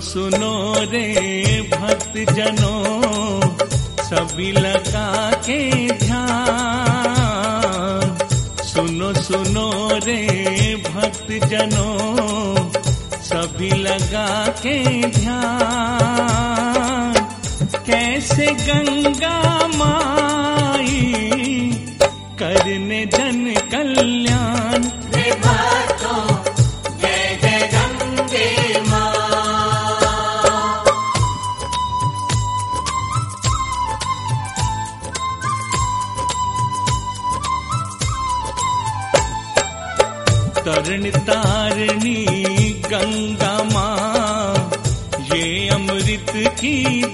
सुनो रे भक्त जनों, सभी लगा के ध्यान। सुनो सुनो रे भक्त जनों, सभी लगा के ध्यान। कैसे गंगा माई करने जन कल्याण। तरण तारणी गंगा माँ, ये अमृत की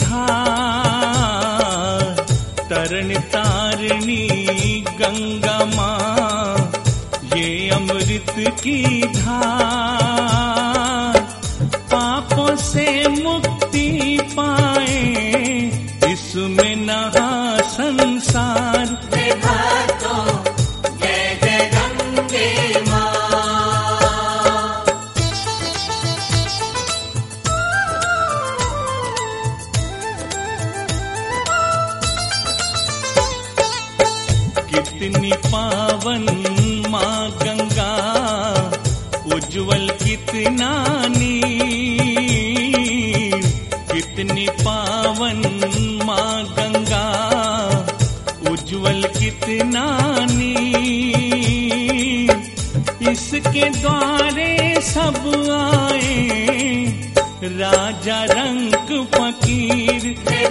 धार। तरण तारणी गंगा माँ, ये अमृत की धार। पापों से मुक्ति पाए, इसमें नहा संसार। कितनी पावन माँ गंगा, उज्जवल कितना नीर। कितनी पावन माँ गंगा, उज्जवल कितना नीर। इसके द्वारे सब आए, राजा रंग फकीर।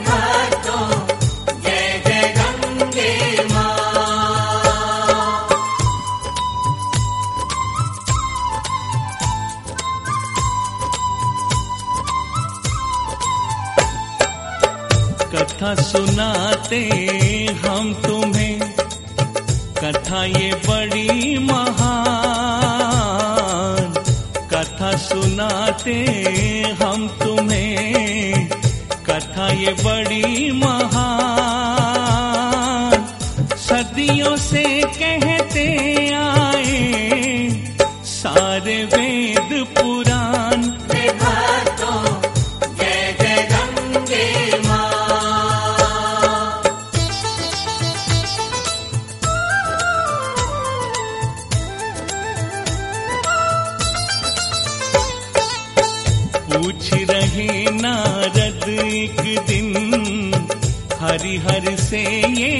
कथा सुनाते हम तुम्हें, कथा ये बड़ी महान। कथा सुनाते हम तुम्हें, कथा ये बड़ी महान। सदियों से कहते आए, सारे वेद पुराण। पूछ रहे नारद एक दिन, हरिहर से ये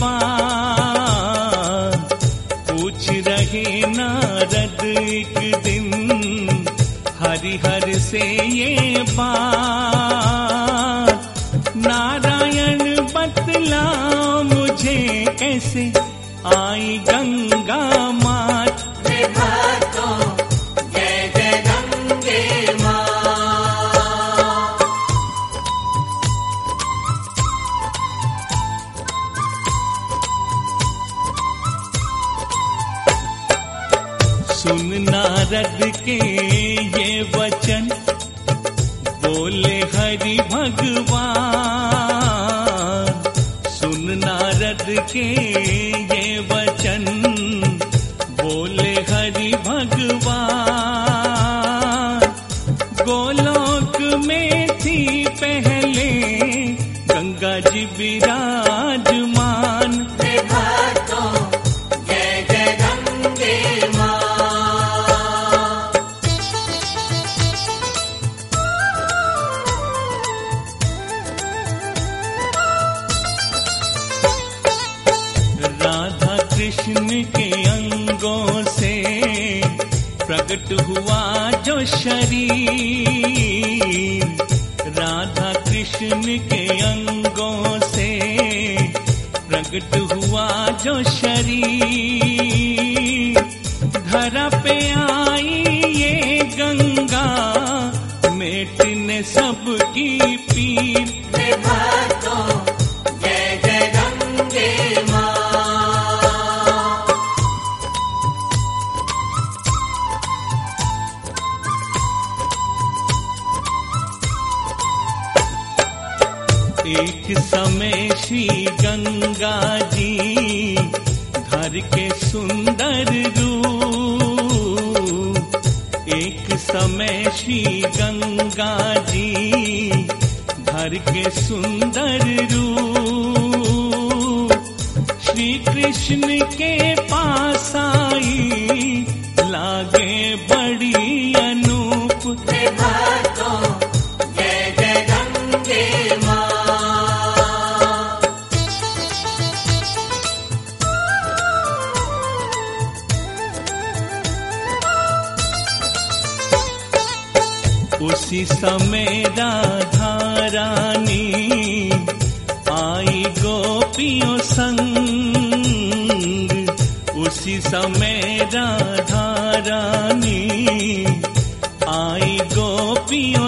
बात। पूछ रहे नारद एक दिन, हरिहर से ये बात। नारायण बतलाओ मुझे, कैसे आई गंगा मात। सुन नारद के ये वचन, बोले हरि भगवान। सुन नारद के ये वचन, बोले हरि भगवान। गोलोक में थी पहले गंगा जी विराजमान। कृष्ण के अंगों से प्रकट हुआ जो शरीर। राधा कृष्ण के अंगों से प्रकट हुआ जो शरीर। धरा पे आई ये गंगा, मेटने सबकी पीर। एक समय श्री गंगा जी धर के सुंदर रूप, एक समय श्री गंगा जी भर के सुंदर रूप श्री कृष्ण के पास आई लागे बड़ी अनूप। भक्तों जय जय गंगे माँ। उसी समय राधा रानी आई गोपियों संग, उसी समय राधा रानी आई गोपियों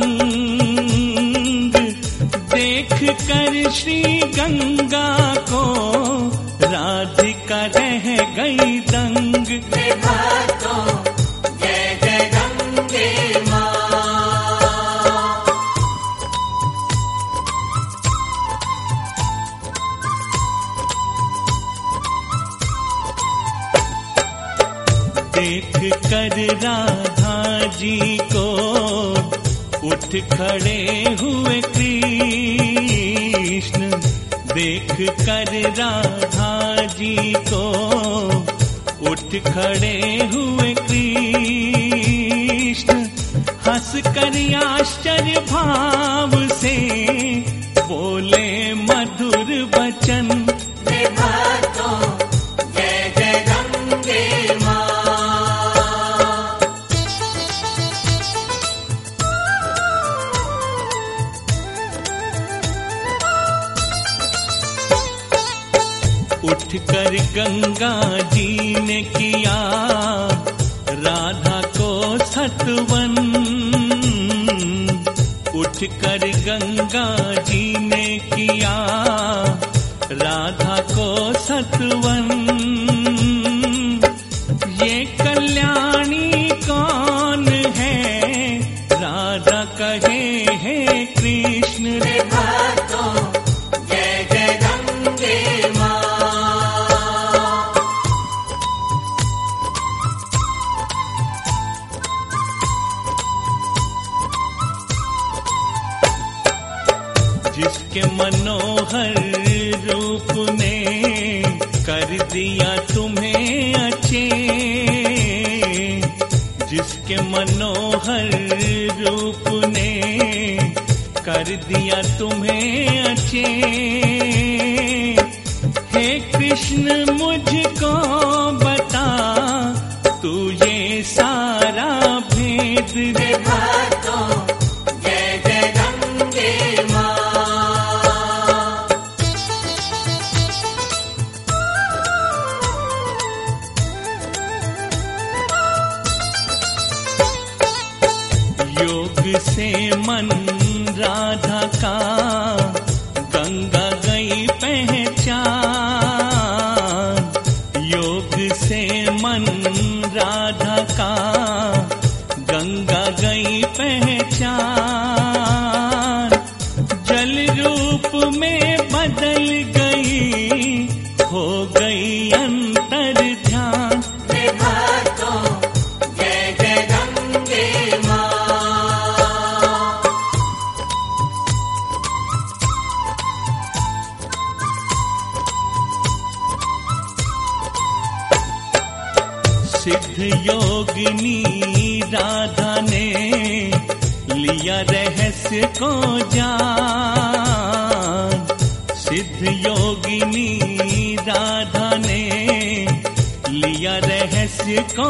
संग। देख कर श्री गंगा को राधिका रह गई दंग। भक्तों जय जय गंगे माँ। देख कर राधा जी को उठ खड़े हुए कृष्ण। देख कर राधा जी को उठ खड़े हुए कृष्ण। हंस कर आश्चर्य भाव से बोले मधुर वचन। भक्तों जय जय गंगे माँ। उठ कर गंगा जी ने किया राधा को सतवन। उठ कर गंगा जी ने किया राधा को सतवन। ये कल्याणी कौन है राधा कहे हे कृष्ण। भक्तों जय जय गंगे माँ। जिसके मनोहर रूप ने कर दिया तुम्हें अचेत। जिसके मनोहर रूप ने कर दिया तुम्हें अचेत। हे कृष्ण मुझको बता तू ये सारा भेद। भक्तों जय जय गंगे माँ। योग से मन राधा का गंगा गई पहचान। योग से मन राधा का गंगा गई पहचान। जल रूप में बदल गई हो गई अंतर ध्यान। भक्तों जय जय गंगे माँ। सिद्ध योगिनी राधा ने लिया रहस्य को जान। सिद्ध योगिनी राधा ने लिया रहस्य को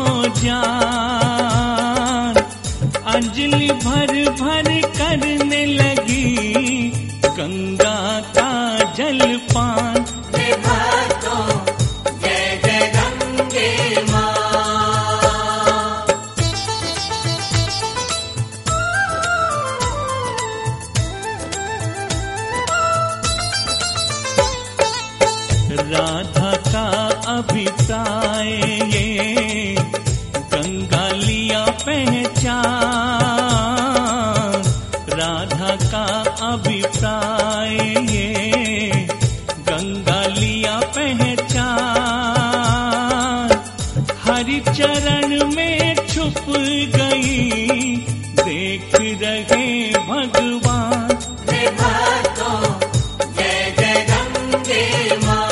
जान। अंजलि भर भर करने लगी गंगा का जलपान। भक्तों जय जय गंगे माँ। राधा का अभिप्राय ये गंगा लिया पहचान। राधा का अभिप्राय ये गंगा लिया पहचान। हरि चरण में छुप गई देख रहे भगवान। हे भक्तों जय जय गंगे माँ।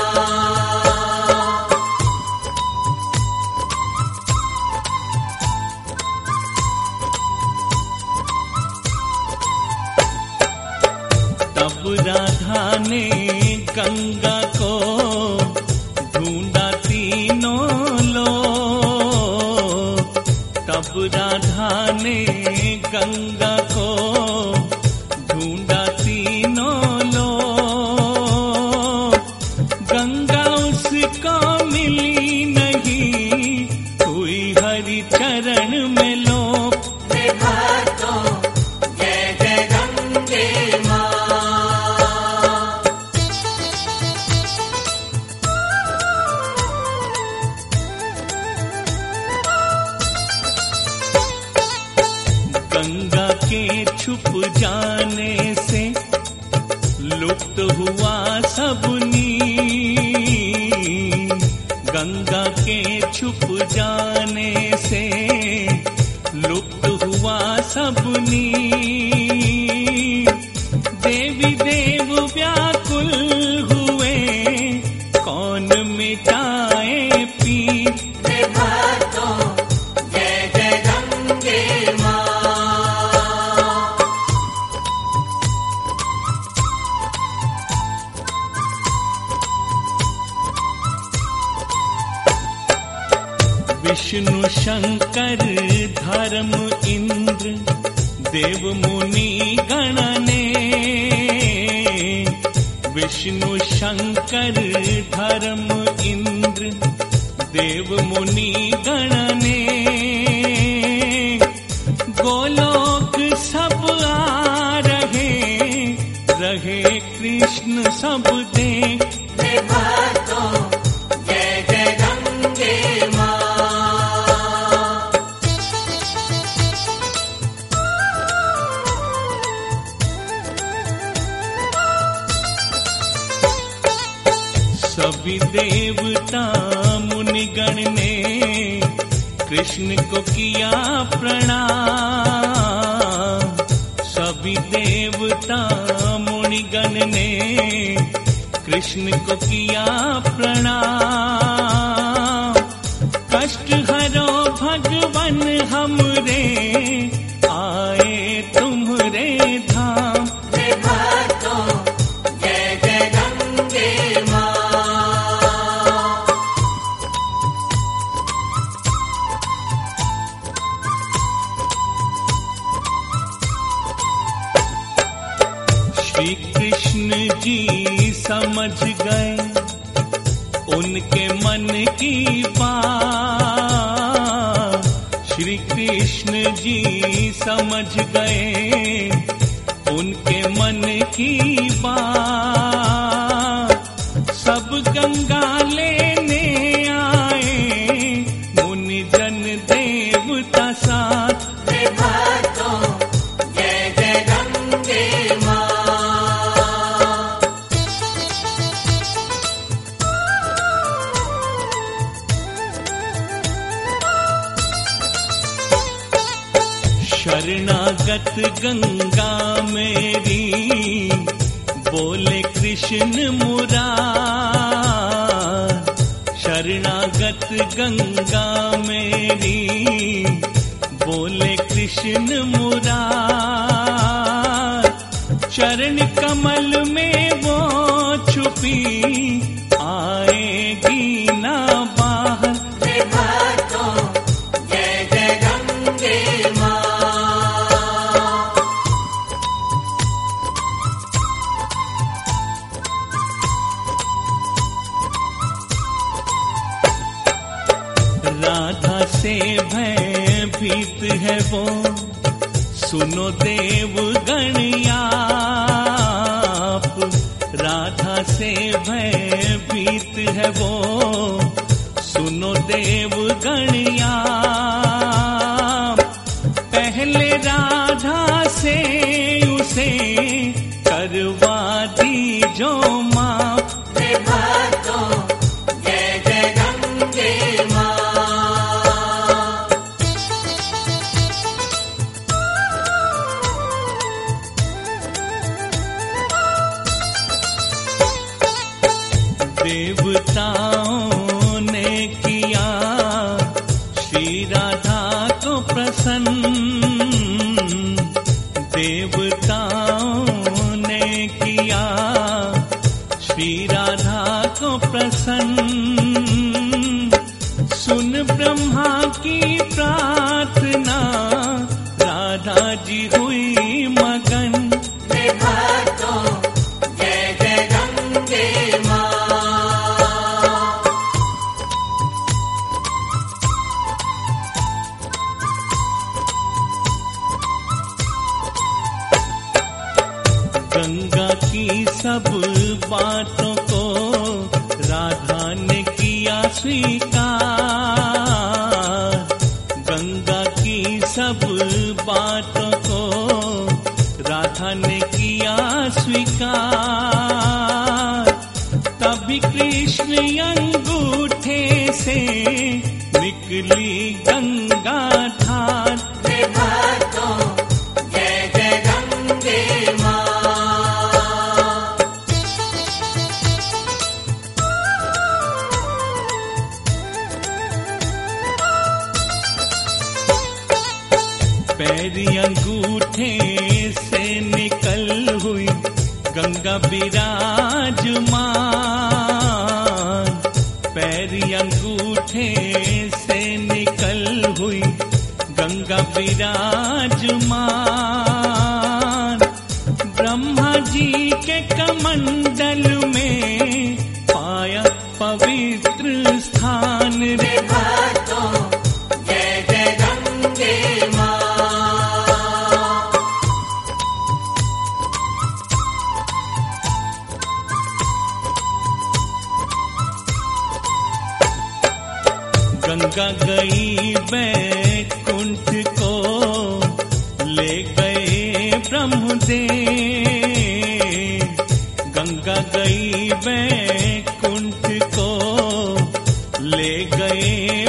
तब राधा ने गंगा को ढूंढा तीनों लोग। तब राधा ने गंगा को ढूंढा तीनों लोग। गंगा उसको मिली नहीं, हुई हरि चरण में लोग। हे भक्तों जय जय गंगे माँ। गंगा के छुप जाने से लुप्त हुआ सब नीर। गंगा के छुप जाने से लुप्त हुआ सब नीर। देवी देव व्याकुल हुए, कौन मिटाए पीर। हे भक्तों जय जय गंगे माँ। विष्णु शंकर धर्म इंद्र देव मुनि गण ने। विष्णु शंकर धर्म इंद्र देव मुनि गण ने। गोलोक सब आ रहे, रहे कृष्ण सब देख। हे भक्तों जय जय गंगे माँ। सभी देवता मुनिगण ने कृष्ण को किया प्रणाम। सभी देवता मुनिगण ने कृष्ण को किया प्रणाम। कष्ट हरो भगवन हमरे, आए तुम्हरे धाम। हे भक्तों जय जय गंगे माँ। श्री कृष्ण जी समझ गए उनके मन की बात। श्री कृष्ण जी समझ गए उनके मन की बात। सब गंगा लेने आए, मुनि जन देवता साथ। हे भक्तों जय जय गंगे माँ। शरणागत गंगा मेरी, बोले कृष्ण मुरार। शरणागत गंगा मेरी, बोले कृष्ण मुरार। चरण कमल में वो छुपी, आएगी ना बाहर। हे भक्तों जय जय गंगे माँ। राधा से भयभीत है वो, सुनो देव गणयाप। राधा से भयभीत है वो, सुनो देव गणयाप। पहले राधा से उसे करवा दी जो माफ। हे भक्तों जय जय गंगे माँ। गंगा की सब बातों को राधा ने किया स्वीकार। गंगा की सब बातों को राधा ने किया स्वीकार। तभी कृष्ण अंगूठे से निकली गंगा धार। भक्तों जय जय गंगे माँ। पैरी अंगूठे से निकल हुई गंगा विराजमान। पैरी अंगूठे से निकल हुई गंगा विराजमान। ब्रह्मा जी के कमंडल में पाया पवित्र स्थान। रे भक्तों जय जय गंगे माँ। गंगा गई बैकुंठ को ले गए ब्रह्मदेव। गंगा गई बैकुंठ को ले गए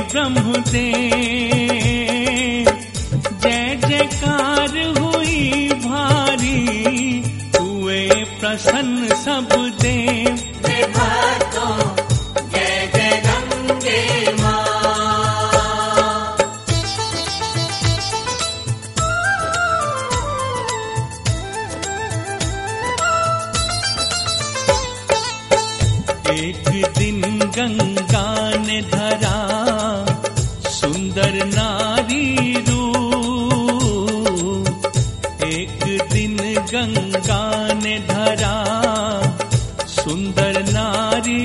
ब्रह्मदेव। जय जयकार हुई भारी हुए प्रसन्न सब देव। भक्तों जय जय गंगे माँ। एक दिन गंगा ने धरा सुंदर नारी रूप। एक दिन गंगा ने धरा सुंदर नारी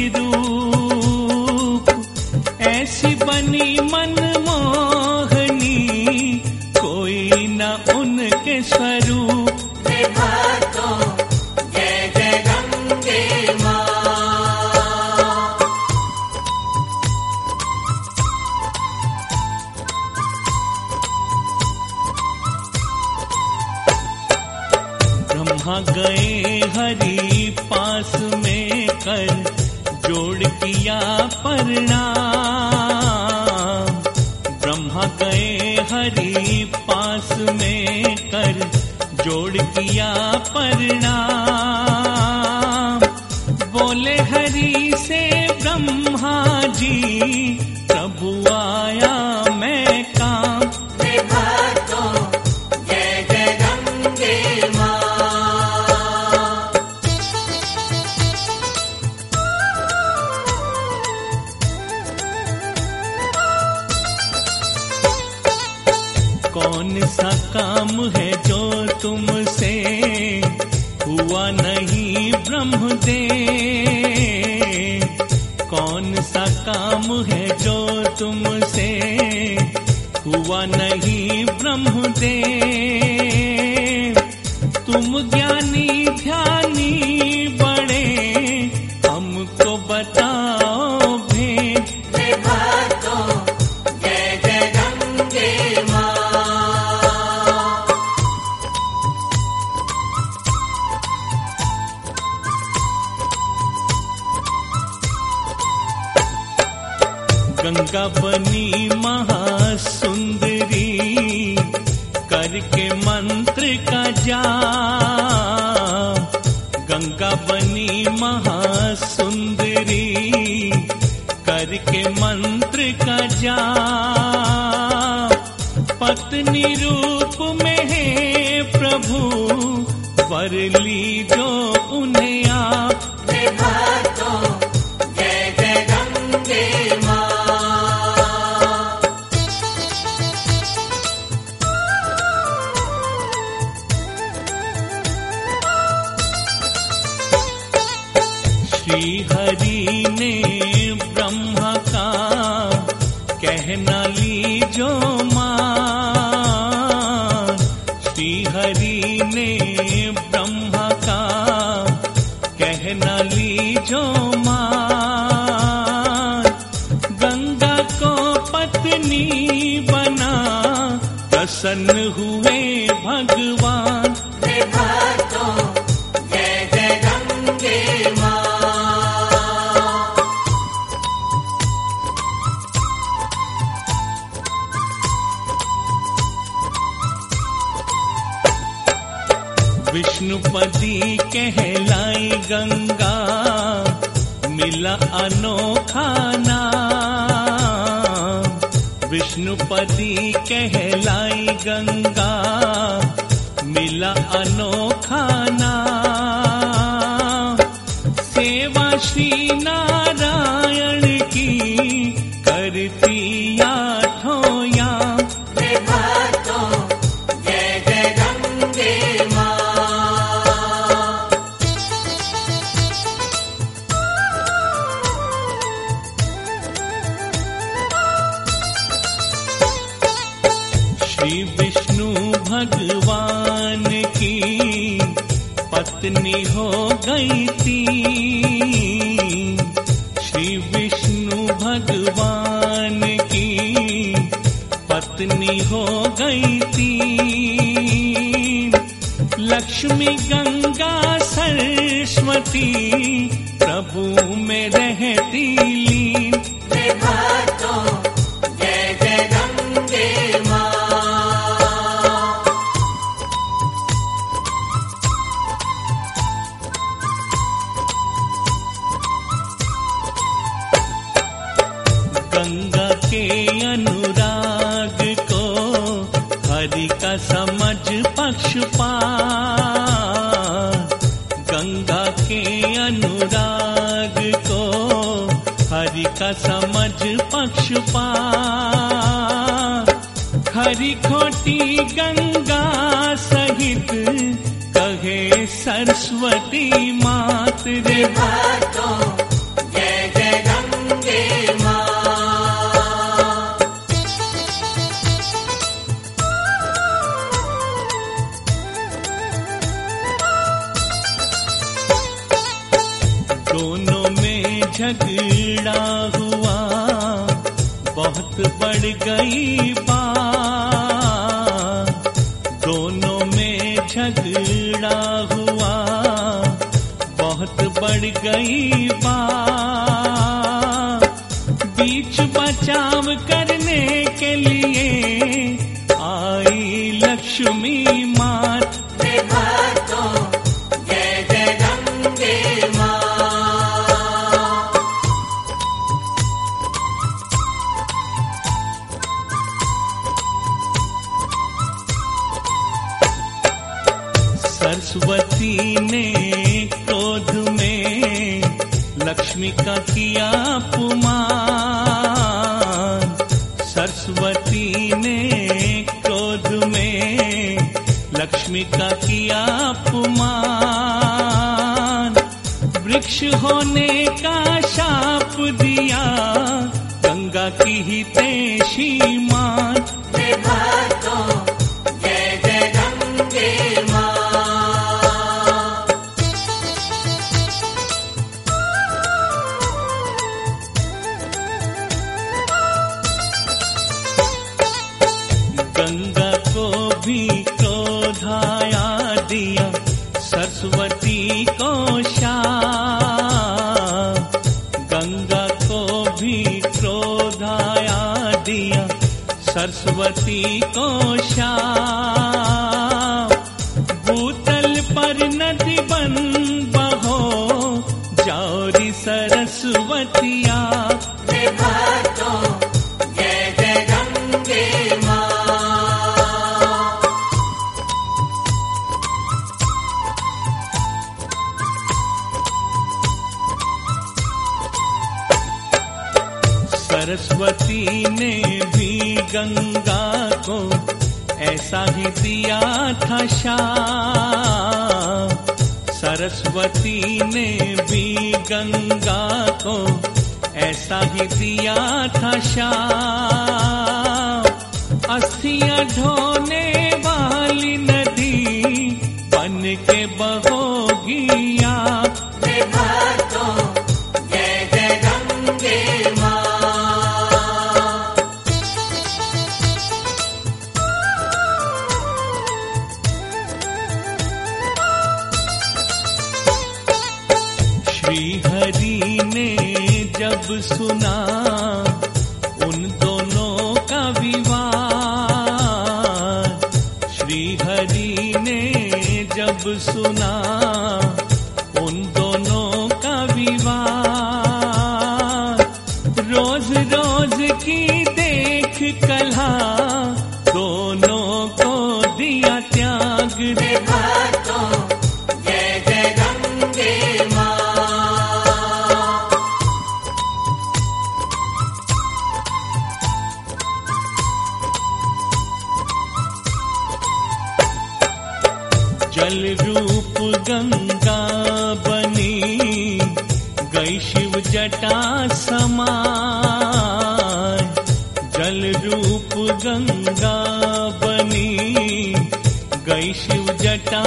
रूप। ऐसी बनी मनमोहनी कोई न उनके स्वरूप। भक्तों जय जय गंगे माँ। ब्रह्मा गए हरि पास में कर जोड़ किया प्रणाम। ब्रह्मा गए हरि पास में कर जोड़ किया प्रणाम। बोले हरि से ब्रह्मा जी प्रभु आया मैं काम। भक्तों जय जय गंगे माँ। कौन सा काम है जो तुमसे हुआ नहीं ब्रह्मदेव। कौन सा काम है जो तुमसे हुआ नहीं ब्रह्मदेव। तुम ज्ञानी ध्यानी बड़े हमको बताओ भेद। भक्तों जय जय गंगे माँ। गंगा बनी महासुंदरी करके मंत्र का जाप। गंगा बनी महासुंदरी करके मंत्र का जाप। पत्नी रूप में है प्रभु वर लीजो उन्हें आप। भक्तों जय जय गंगे माँ। श्री हरि ने ब्रह्मा का कहना लीजो मान। श्री हरि ने ब्रह्मा जो मान, गंगा को पत्नी बना प्रसन्न हुए भगवान। हे भक्तों जय जय गंगे माँ। विष्णुपति कहलाई गंगा, मिला अनोखा नाम। विष्णुपति कहलाई गंगा, मिला अनोखा नाम। सेवा श्री नारायण की करती आठों याम। हे भक्तों जय जय गंगे माँ। श्री विष्णु भगवान की पत्नी हो गई थी। श्री विष्णु भगवान की पत्नी हो गई थी। लक्ष्मी गंगा सरस्वती प्रभु में रहती लीन। हे भक्तों जय जय गंगे माँ। गंगा के अनुराग को हरि का समझ पक्षपात। गंगा के अनुराग को हरि का समझ पक्षपात। हरि खोटी गंगा सहित कहे सरस्वती मात। रे भक्तों जय जय गंगे माँ। दोनों में झगड़ा हुआ, बहुत बढ़ गई बात। दोनों में झगड़ा हुआ, बहुत बढ़ गई बात। बीच बचाव करने के लिए आई लक्ष्मी मात। हे भक्तों जय जय गंगे माँ। सरस्वती ने क्रोध में लक्ष्मी का किया अपमान। सरस्वती ने क्रोध में लक्ष्मी का किया अपमान। वृक्ष होने का शाप दिया, गंगा की ही तेशी मान। हे भक्तों जय जय गंगे माँ। गंगा को भी क्रोध आया दिया, सरस्वती को शाप। गंगा को भी क्रोध आया दिया, सरस्वती को शाप। भूतल पर नदी बन बहो, जाओरी सरस्वतिया। हे भक्तों जय जय गंगे माँ। सरस्वती ने भी गंगा को ऐसा ही दिया था शाप। सरस्वती ने भी गंगा को ऐसा ही दिया था शाप। अस्थियां ढोने वाली नदी बन के बहोगी आप। हे भक्तों श्री हरि ने जब सुना उन दोनों का विवाद, श्री हरि ने जब सुना उन दोनों का विवाद, रोज रोज की देख कलहा दोनों को दिया त्याग। हे भक्तों जय जय गंगे माँ। जल रूप गंगा बनी गई शिव जटा समाय, जल रूप गंगा बनी गई शिव जटा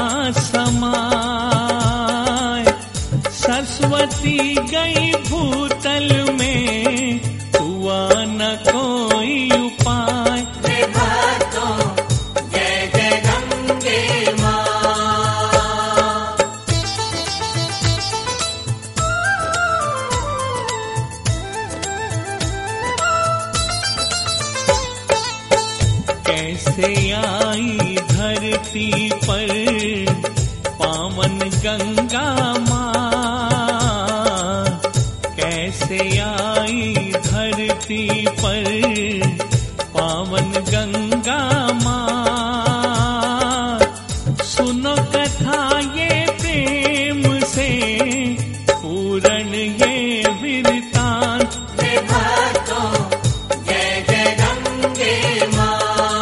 समाय, सरस्वती गई भूतल में हुआ न कोई उपाय। हे भक्तों जय जय गंगे माँ। कैसे आई धरती पर पावन गंगा माँ, कैसे आई धरती पर पावन गंगा माँ। सुनो कथा ये प्रेम से पूर्ण ये वृतांत। हे भक्तों जय जय गंगे माँ।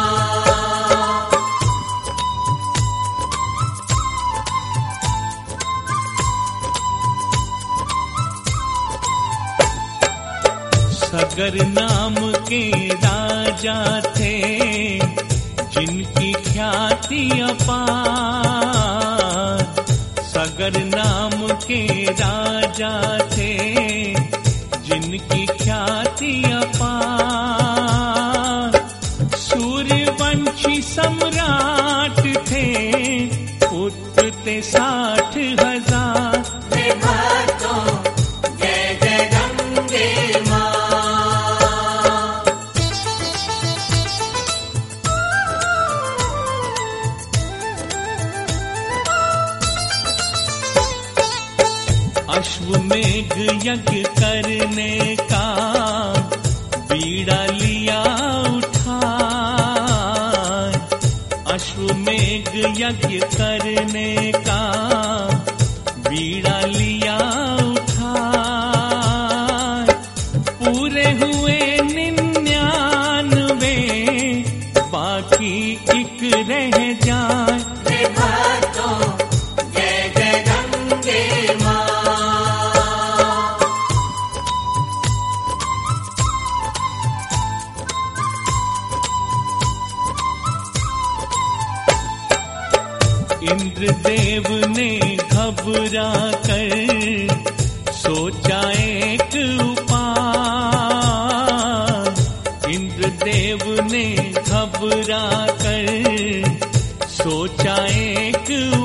सगर नाम के राजा थे जिनकी ख्याति अपार, सगर नाम के राजा थे जिनकी ख्याति अपार, सूर्यवंशी सम्राट थे पुत्र थे 60,000। हे भक्तों जय जय गंगे माँ। अश्वमेघ यज्ञ करने का बीड़ा लिया उठाए, अश्वमेघ यज्ञ करने का बीड़ा लिया उठाए, पूरे हुए 99 बाकी एक रह जाए। हे भक्तों जय जय गंगे माँ। इंद्रदेव ने घबरा कर सोचा एक उपाय, इंद्रदेव ने घबरा कर सोचा एक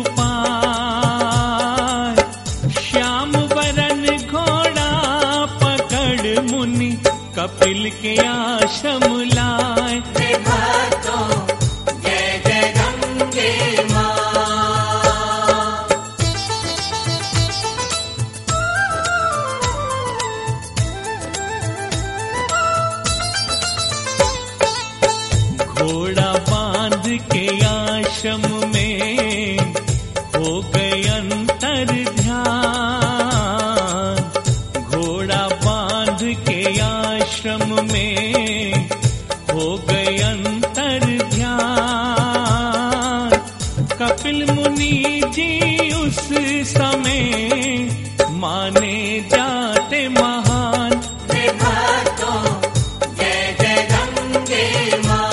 उपाय, श्याम वरन घोड़ा पकड़ मुनि कपिल के आश्रम लाए। हे भक्तों जय जय गंगे माँ। घोड़ा बांध के आश्रम में हो गए अंतर ध्यान, घोड़ा बांध के आश्रम में हो गए अंतर ध्यान, कपिल मुनि जी उस समय माने जाते महान। हे भक्तों जय जय गंगे माँ।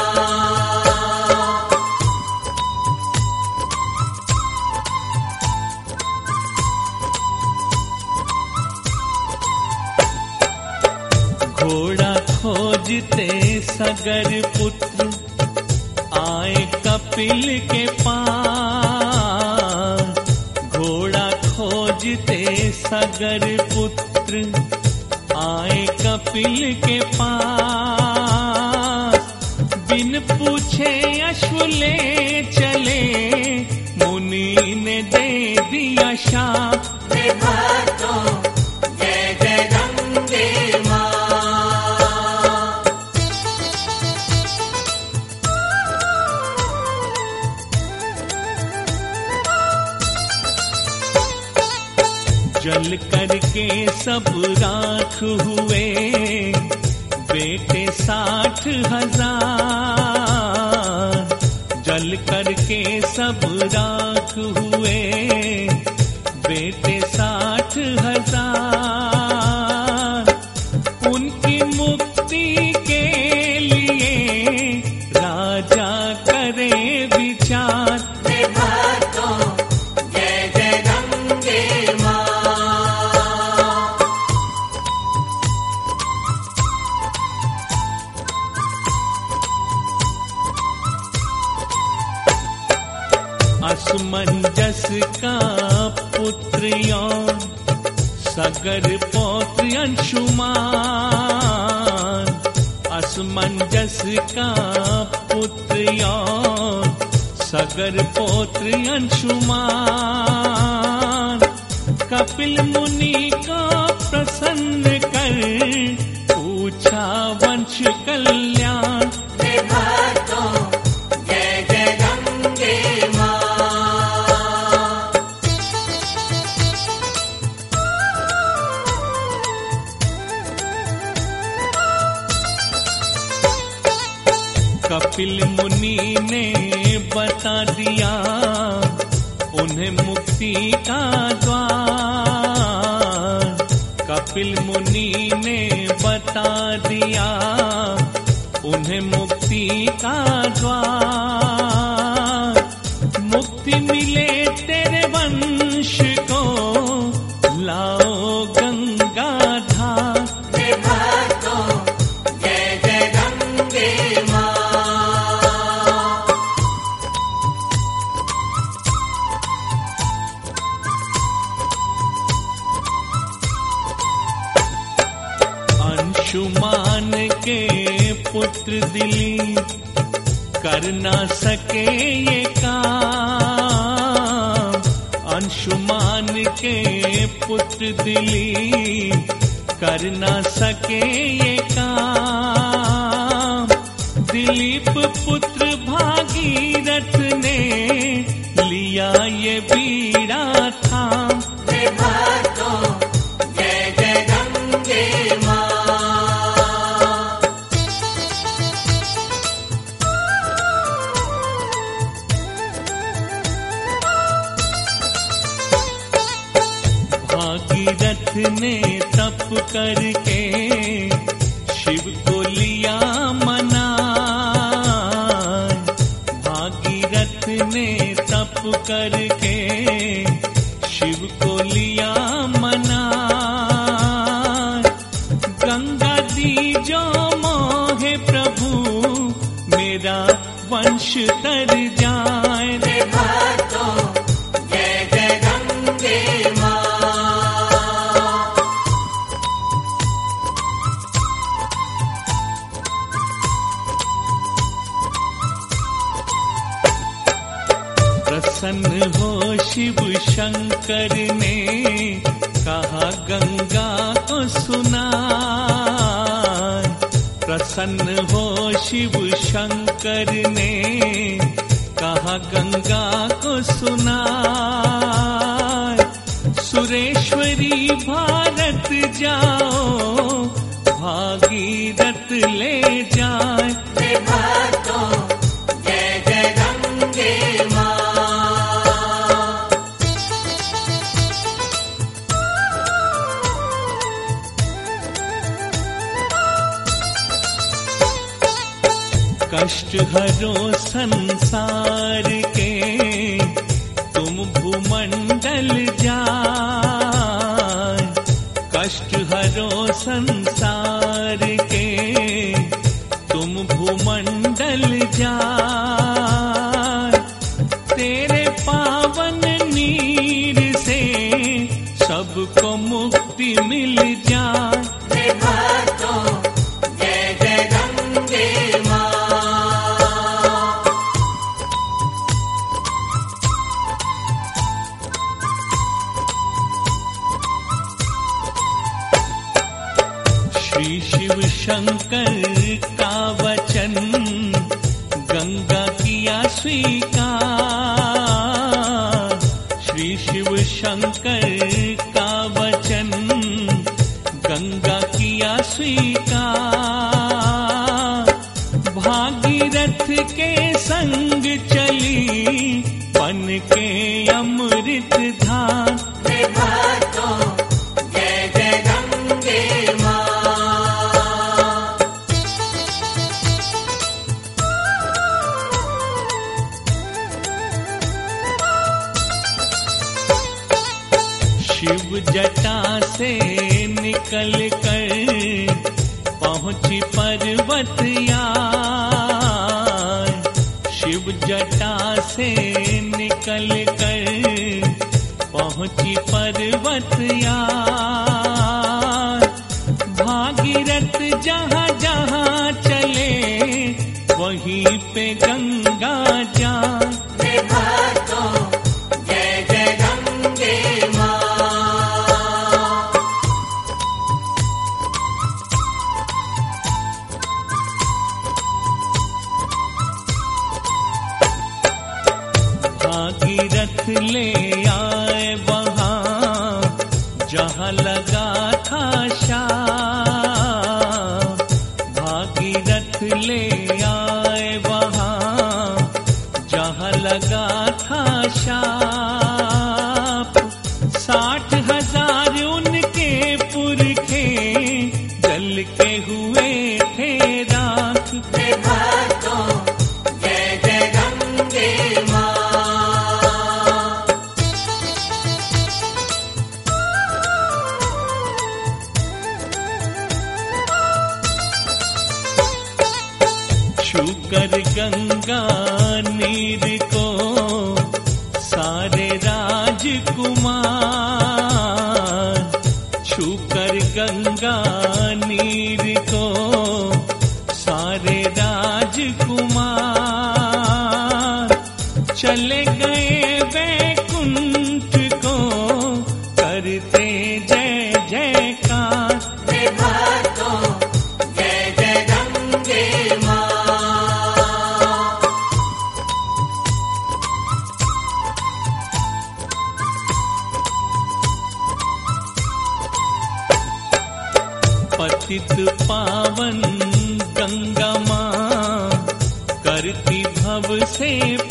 घोड़ा खोजते सगर पुत्र आए कपिल के पास, घोड़ा खोज खोजते सगर पुत्र आए कपिल के पास, बिन पूछे अश्व ले चले, मुनि ने दे दिया शाप। हे भक्तों जय जय गंगे माँ। जल करके सब राख हुए, बेटे 60,000। जल करके सब राख हुए, बेटे 60,000। उनकी मुक्ति के लिए राजा करे विचार। हे भक्तों जय जय गंगे माँ। असमंजस का पुत्र यौन, सगर पौत्र अंशुमान। असमंजस का पुत्र यौन, सगर पौत्र अंशुमान। कपिल मुनि का प्रसन्न कर, पूछा वंश कल्याण। हे भक्तों जय जय गंगे माँ। कपिल मुनि ने बता दिया उन्हें मुक्ति का द्वार। कपिल मुनि ने बता दिया उन्हें मुक्ति का द्वार। मुक्ति मिले तेरे वंश को, लाओ गंगा धार। हे भक्तों जय जय गंगे माँ। अंशुमान के पुत्र दिलीप कर ना सके ये काम। अंशुमान के पुत्र दिलीप कर ना सके ये काम। दिलीप पुत्र भागीरथ ने लिया ये बीड़ा थाम। हे भक्तों जय जय गंगे माँ। भागीरथ ने तप करके शिव को लिया मना। भागीरथ ने तप करके शिव को लिया मना। गंगा दी जो मोहे प्रभु, मेरा वंश तर जाए। हे भक्तों जय जय गंगे माँ। प्रसन्न हो शिव शंकर ने, कहा गंगा को सुनाए। प्रसन्न हो शिव शंकर ने, कहा गंगा को सुनाए। सुरेश्वरी भारत जाओ, भागीरथ ले जाए। हे भक्तों जय जय गंगे माँ। कष्ट हरो संसार के, तुम भूमंडल जाए। कष्ट हरो संसार के, तुम भूमंडल जाए। तेरे पावन नीर से सबको मुक्ति मिल जाए। हे भक्तों जय जय गंगे माँ। श्री शिव शंकर का वचन गंगा किया स्वीकार। श्री शिव शंकर का वचन गंगा किया स्वीकार। भागीरथ के संग चली बन के अमृत धार। हे भक्तों जय जय गंगे माँ। शिव जटा से निकल कर पहुंची पर्वत यार। शिव जटा से निकल कर पहुंची पर्वत यार। भागीरथ जहाँ जहाँ चले वहीं पे गंगा जा। हे भक्तों जय जय गंगे माँ। भागीरथ ले आए वहाँ जहाँ लगा था शाप। भागीरथ ले आए वहाँ जहाँ लगा था शाप। 60,000 उनके पुरखे जल के हुए थे राख। हे भक्तों जय जय गंगे माँ। छूकर गंगा नीर को सारे राजकुमार। छूकर गंगा नीर को सारे राजकुमार। चले गए वैकुंठ को करते जय जयकार। हे भक्तों जय जय गंगे माँ। पतित पावन गंगा माँ करती भव से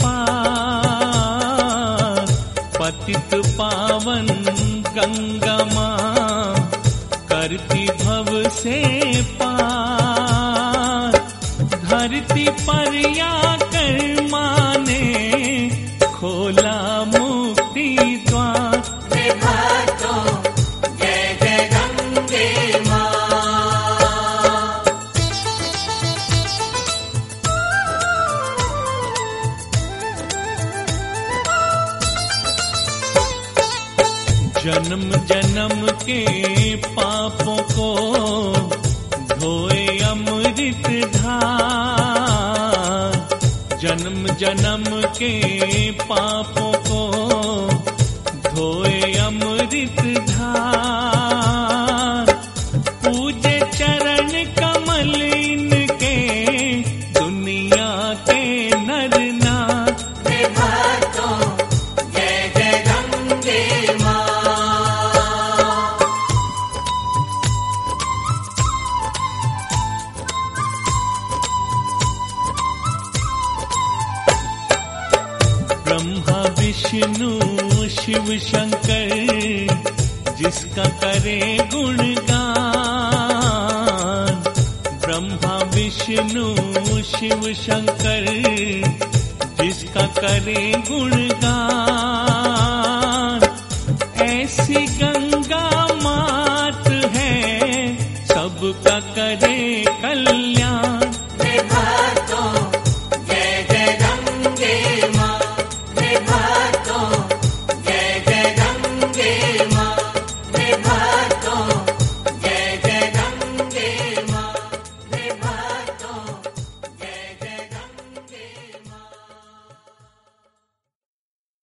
पार। पतित पावन गंगा माँ करती भव से पार। धरती पर आकर माँ ने खोला मुक्ति द्वार। हे भक्तों जय जय गंगे माँ। जन्म जन्म के पापों को धोए अमृत धार। जन्म जन्म के पापों को धोए अमृत धार। पूजे चरण कमल इनके दुनिया के नर नार। हे भक्तों जय जय गंगे माँ। ब्रह्मा विष्णु शिव शंकर जिसका करे गुणगान। ब्रह्मा विष्णु शिव शंकर जिसका करे गुणगान। ऐसी गंगा